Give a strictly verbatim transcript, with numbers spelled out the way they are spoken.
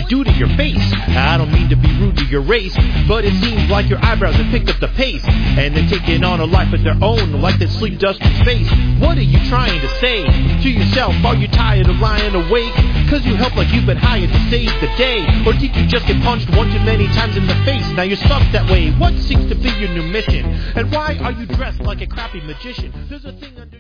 you do to your face? I don't mean to be rude to your race, but it seems like your eyebrows have picked up the pace, and they're taking on a life of their own, like that sleep dust in space. What are you trying to say to yourself? Are you tired of lying awake? Cause you help like you've been hired to save the day. Or did you just get punched one too many times in the face? Now you're stuck that way. What seems to be your new mission? And why are you dressed like a crappy magician? There's a thing under